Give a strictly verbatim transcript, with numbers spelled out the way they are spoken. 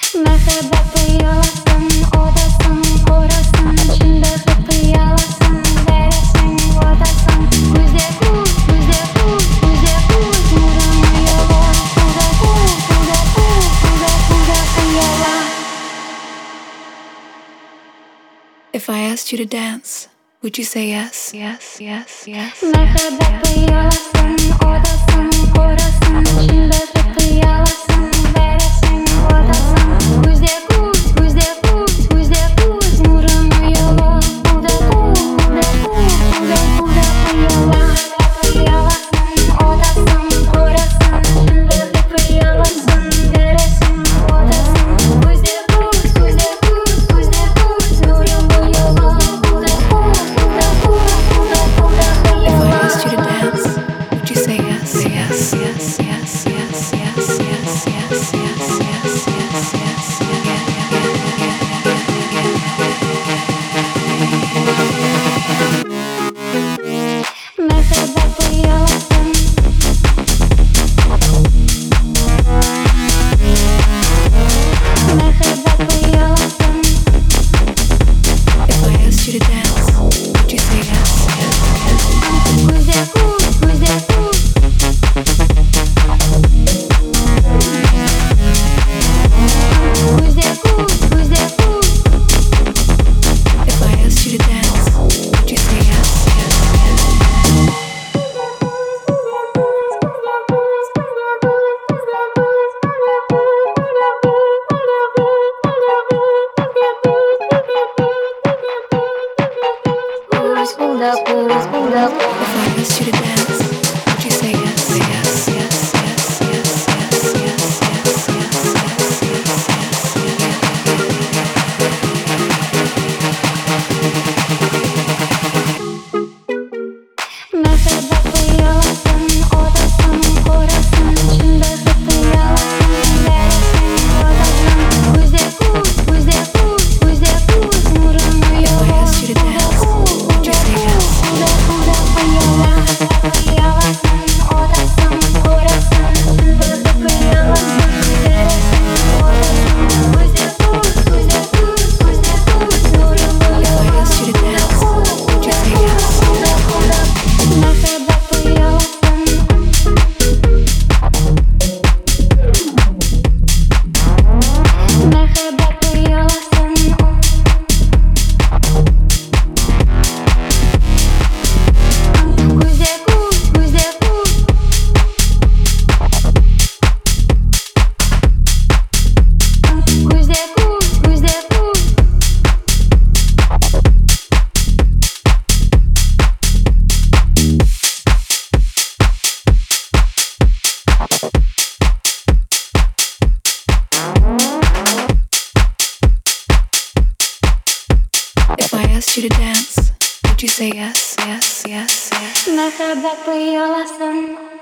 Merhaba kıyılasın, odasın, orasın, içinde hep kıyılasın, veresin, odasın. Güze kuz, güze kuz, güze kuz, nurunu yola. Kuda kuz, kuda kuz, kuda kuda kıyıla. If I asked you to dance, would you say yes, yes, yes, yes? Merhaba kıyılasın, odasın, orasın, içinde hep kıyılasın, veresin, odasın. Güze kuz, güze kuz, güze kuz, nurunu yola. Kuda kuz, kuda kuz, kuda kuda kıyıla. Kıyılasın, odasın, orasın, içinde hep kıyılasın, veresin, odasın. Güze kuz, güze kuz, güze kuz, nurunu yola. Kuda kuz, kuda kuz, kuda kuda If I kıyıla. asked you to dance, would you say yes, yes, yes, yes, yes, yes, yes, yes, yes, yes, yes, yes, Merhaba kıyılasın. Merhaba kıyılasın. If I asked you to dance, would you say yes, yes, yes? Güze kuz, güze kuz. Güze kuz, güze kuz. If I asked you to dance, would you say yes, yes, yes? Kuz, kuda kuz, kuda kuz. If I asked you to dance, would you say yes, yes, yes, yes, yes, yes, yes, yes, yes, Merhaba kıyılasın, odasın, orasın, içinde hep kıyılasın, veresin, odasın. Güze kuz, güze kuz, güze kuz, nurunu yola. asked you to dance, would you say yes? Kuda kuda kıyıla. Kıyılasın, odasın, orasın, içinde hep kıyılasın, veresin, odasın. Güze kuz, güze kuz, güze kuz, nurunu yola. I asked you to dance, would you say yes? Kuda kuda. Merhaba kıyılasın. Merhaba kıyılasın. Güze kuz, güze kuz. Güze kuz, güze kuz. If I asked you to dance, would you say yes, yes, yes, yes? Merhaba kıyılasın.